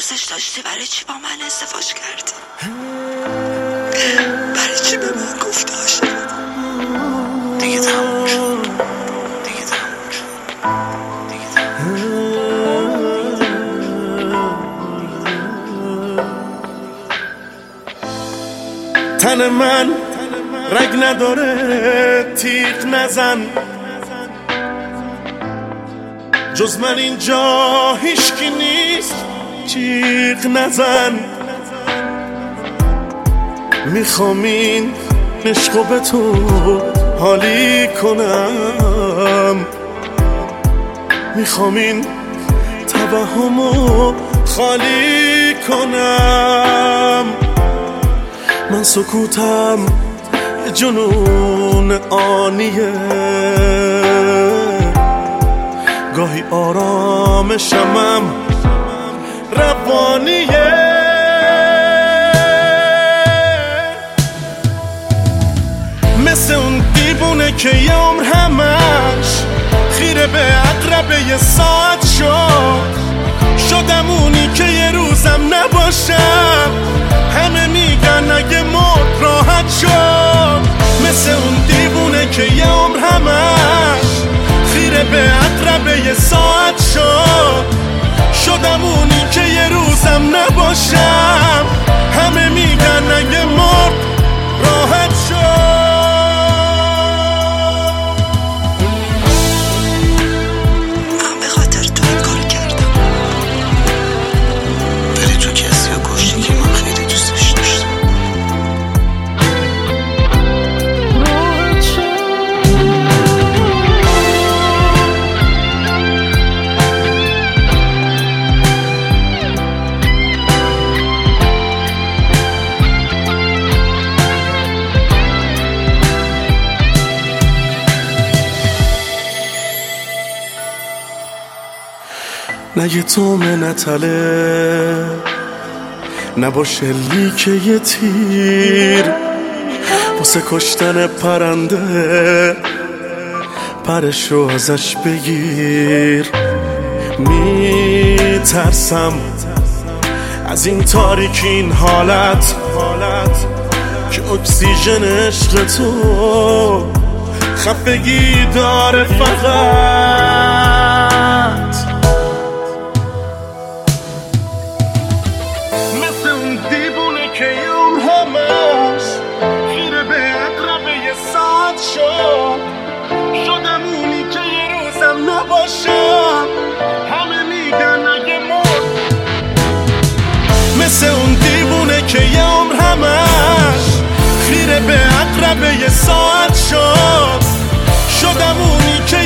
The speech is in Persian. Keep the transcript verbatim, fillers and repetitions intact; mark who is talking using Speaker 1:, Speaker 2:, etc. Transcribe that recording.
Speaker 1: دوستش داشتی برای چی با من ازدواج کردی؟ برای چی به من گفتی عاشقم؟ دیگه تموم شد، دیگه تموم شد، دیگه تموم
Speaker 2: شد. تن من رگ نداره، تیغ نزن، جز من اینجا هیچکی نیست، جیغ نزن. میخوام این عشقو به تو حالی کنم، میخوام این توهمو خالی کنم. من سکوتم جنون آنیه، گاهی آرامشمم روانیه. مثل اون دیوونه که یه عمر همش خیره به عقربه یه ساعت شد. شدم اونی که یه روزم نباشم، همه میگن اگه مرد راحت شد. مثل اون دیوونه که یه عمر همش خیره به عقربه یه ساعت شد. شدم اونی که یه روزم نباشم، همه میگن اگه مرد راحت شد.
Speaker 1: من به خاطر تو این کار کردم، ولی تو کسی رو کشتی که من خیلی دوستش داشتم.
Speaker 2: نه یه تومه نتله، نباشه لیک یه تیر، واسه کشتن پرنده پرشو ازش بگیر. میترسم از این تاریکی، این حالت که اکسیژن عشق تو خفگی داره فقط. که یه عمر همش خیره به عقربه یه ساعت شد. شدم اونی که یه روزم نباشم، همه میگن اگه مرد. مثل اون دیوونه که یه عمر همش خیره به عقربه یه ساعت شد. شدم اونی که